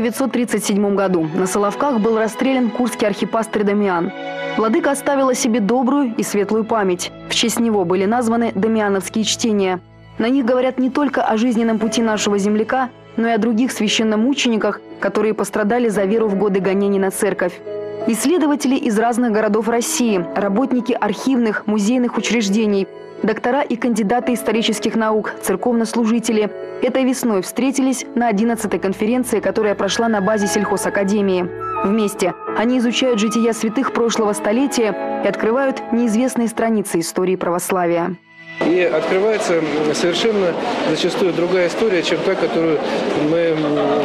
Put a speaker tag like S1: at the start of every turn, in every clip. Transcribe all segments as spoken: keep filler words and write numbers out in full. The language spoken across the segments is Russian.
S1: девятьсот тридцать седьмом году на Соловках был расстрелян курский архипастырь Дамиан. Владыка оставил о себе добрую и светлую память. В честь него были названы дамиановские чтения. На них говорят не только о жизненном пути нашего земляка, но и о других священномучениках, которые пострадали за веру в годы гонений на церковь. Исследователи из разных городов России, работники архивных, музейных учреждений, доктора и кандидаты исторических наук, церковнослужители этой весной встретились на одиннадцатой конференции, которая прошла на базе сельхозакадемии. Вместе они изучают жития святых прошлого столетия и открывают неизвестные страницы истории православия.
S2: И открывается совершенно зачастую другая история, чем та, которую мы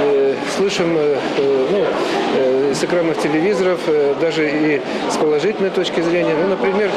S2: слышим ну, с экранов телевизоров, даже и с положительной точки зрения. Ну, например,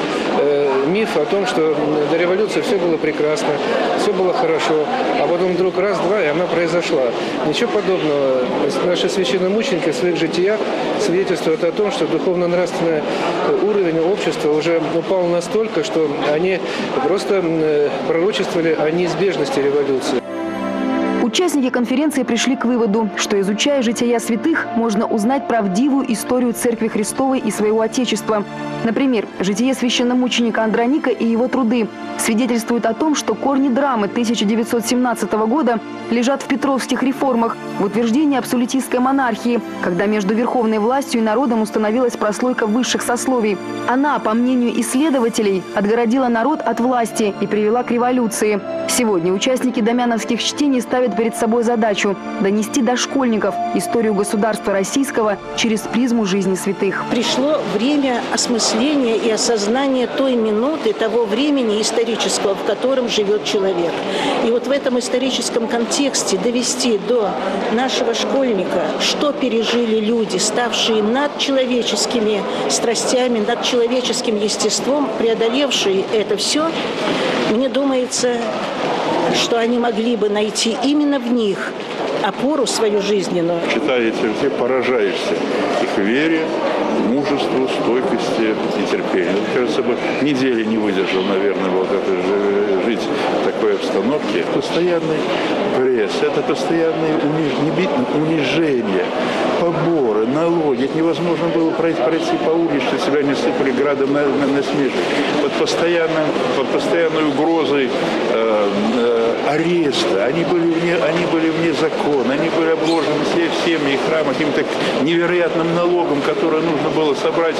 S2: миф о том, что до революции все было прекрасно, все было хорошо, а потом вдруг раз-два, и она произошла. Ничего подобного. Наши священномученики в своих житиях свидетельствуют о том, что духовно-нравственный уровень общества уже упал настолько, что они просто пророчествовали о неизбежности революции.
S1: Участники конференции пришли к выводу, что, изучая жития святых, можно узнать правдивую историю Церкви Христовой и своего Отечества. Например, житие священномученика Андроника и его труды свидетельствуют о том, что корни драмы тысяча девятьсот семнадцатого года лежат в петровских реформах, в утверждении абсолютистской монархии, когда между верховной властью и народом установилась прослойка высших сословий. Она, по мнению исследователей, отгородила народ от власти и привела к революции. Сегодня участники дамиановских чтений ставят перед собой задачу донести до школьников историю государства российского через призму жизни святых.
S3: Пришло время осмысления и осознания той минуты, того времени исторического, в котором живет человек. И вот в этом историческом контексте довести до нашего школьника, что пережили люди, ставшие над человеческими страстями, над человеческим естеством, преодолевшие это все, мне думается, что они могли бы найти именно в них опору свою жизненную.
S4: Читая эти все, поражаешься их вере, мужеству, стойкости и терпению. Кажется, бы недели не выдержал, наверное, вот это жить в такой обстановке. Постоянный пресс, это постоянное унижение, поборы, налоги. Это невозможно было пройти, пройти по улице, себя не сыпали градом на, на, на смех. Под, постоянным, под постоянной угрозой э, э, ареста. Они были вне, они были вне закона, они были обложены все, всеми их храмами каким-то невероятным налогом, который нужно было собрать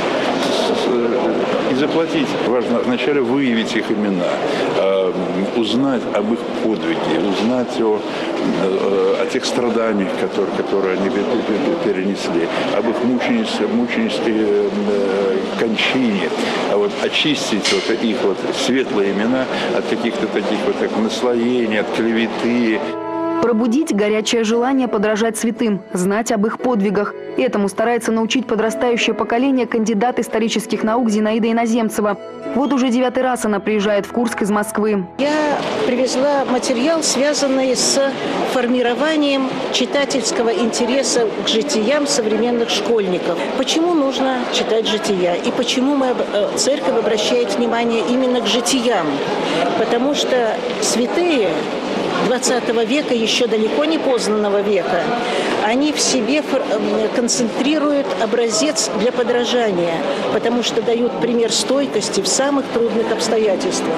S4: и заплатить. Важно вначале выявить их имена, э, узнать об их подвиге, узнать о, э, о тех страданиях, которые, которые они перенесли, об их мученической, мученической э, кончине, а вот очистить вот их вот светлые имена от каких-то таких вот так, наслоений, от клеветы.
S1: Пробудить горячее желание подражать святым, знать об их подвигах. Этому старается научить подрастающее поколение кандидат исторических наук Зинаида Иноземцева. Вот уже девятый раз она приезжает в Курск из Москвы.
S3: Я привезла материал, связанный с формированием читательского интереса к житиям современных школьников. Почему нужно читать жития? И почему мы, церковь обращает внимание именно к житиям? Потому что святые двадцатого века, еще далеко не познанного века, они в себе концентрируют образец для подражания, потому что дают пример стойкости в самых трудных обстоятельствах.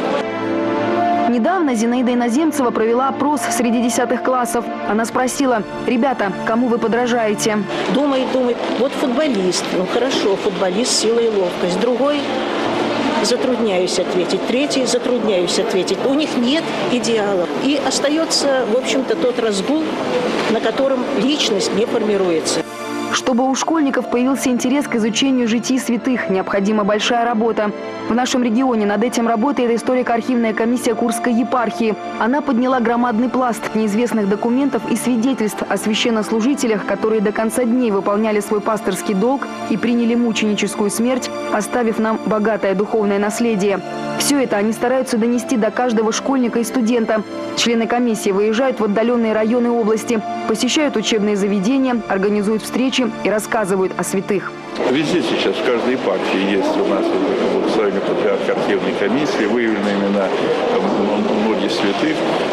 S1: Недавно Зинаида Иноземцева провела опрос среди десятых классов. Она спросила: ребята, кому вы подражаете?
S3: Думает, думает, вот футболист, ну хорошо, футболист, сила и ловкость. Другой – затрудняюсь ответить. Третий – затрудняюсь ответить. У них нет идеалов. И остается, в общем-то, тот разгул, на котором личность не формируется.
S1: Чтобы у школьников появился интерес к изучению житий святых, необходима большая работа. В нашем регионе над этим работает историко-архивная комиссия Курской епархии. Она подняла громадный пласт неизвестных документов и свидетельств о священнослужителях, которые до конца дней выполняли свой пастырский долг и приняли мученическую смерть, оставив нам богатое духовное наследие. Все это они стараются донести до каждого школьника и студента. Члены комиссии выезжают в отдаленные районы области, посещают учебные заведения, организуют встречи и рассказывают о святых.
S4: Везде сейчас, в каждой епархии есть у нас вот, сами патриарх архивной комиссии, выявлены имена многих святых, но у нас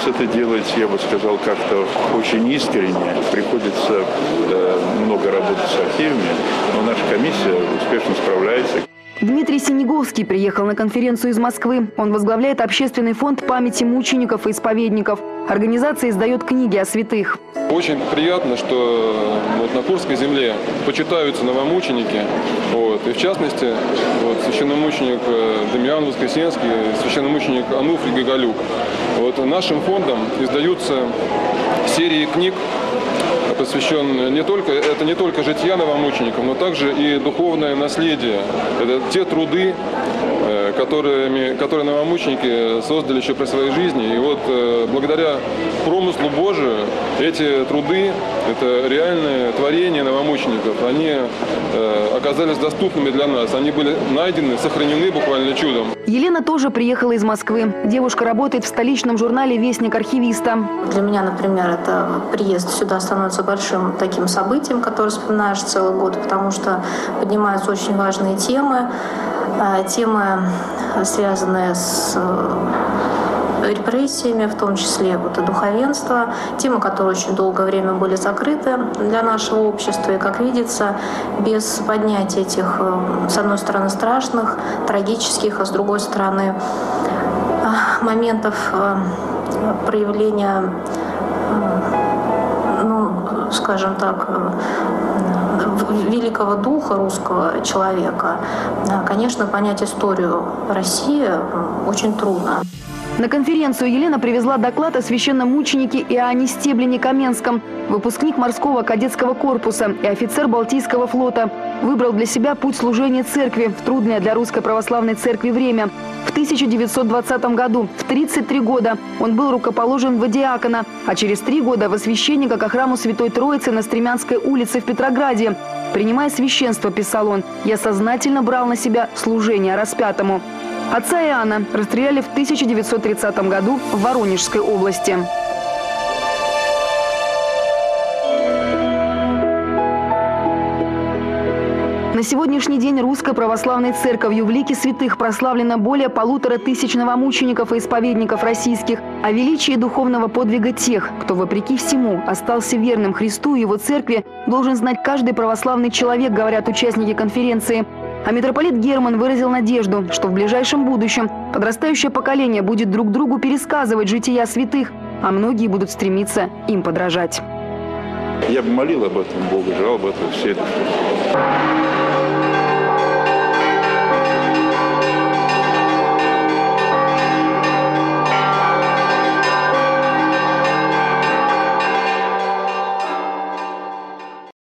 S4: это делаете, я бы сказал, как-то очень искренне. Приходится э, много работать с архивами, но наша комиссия успешно справляется.
S1: Дмитрий Синеговский приехал на конференцию из Москвы. Он возглавляет общественный фонд памяти мучеников и исповедников. Организация издает книги о святых.
S5: Очень приятно, что вот на Курской земле почитаются новомученики. Вот. И в частности, вот, священномученик Дамиан Воскресенский, священномученик Ануфрий Гагалюк. Вот, нашим фондом издаются серии книг, посвящен не только, это не только жития новомучеников, но также и духовное наследие. Это те труды, которыми, которые новомученики создали еще при своей жизни. И вот благодаря промыслу Божию эти труды, это реальные творения новомучеников, они оказались доступными для нас. Они были найдены, сохранены буквально чудом.
S1: Елена тоже приехала из Москвы. Девушка работает в столичном журнале «Вестник архивиста».
S6: Для меня, например, это приезд сюда становится большим таким событием, которое вспоминаешь целый год, потому что поднимаются очень важные темы, темы, связанные с репрессиями, в том числе вот и духовенство, темы, которые очень долгое время были закрыты для нашего общества. И, как видится, без поднятия этих, с одной стороны, страшных, трагических, а с другой стороны, моментов проявления, ну, скажем так, великого духа русского человека, конечно, понять историю России очень трудно.
S1: На конференцию Елена привезла доклад о священномученике Иоанне Стеблине-Каменском, выпускник морского кадетского корпуса и офицер Балтийского флота. Выбрал для себя путь служения церкви в трудное для Русской Православной Церкви время. В тысяча девятьсот двадцатом году, в тридцать три года, он был рукоположен в диакона, а через три года во священника ко храму Святой Троицы на Стремянской улице в Петрограде. Принимая священство, писал он, я сознательно брал на себя служение распятому. Отца Иоанна расстреляли в тысяча девятьсот тридцатом году в Воронежской области. На сегодняшний день Русской Православной Церковью в лике святых прославлено более полутора тысяч новомучеников и исповедников российских. О величии духовного подвига тех, кто, вопреки всему, остался верным Христу и Его Церкви, должен знать каждый православный человек, говорят участники конференции. А митрополит Герман выразил надежду, что в ближайшем будущем подрастающее поколение будет друг другу пересказывать жития святых, а многие будут стремиться им подражать.
S4: Я бы молил об этом Бога, желал бы этого всей душой.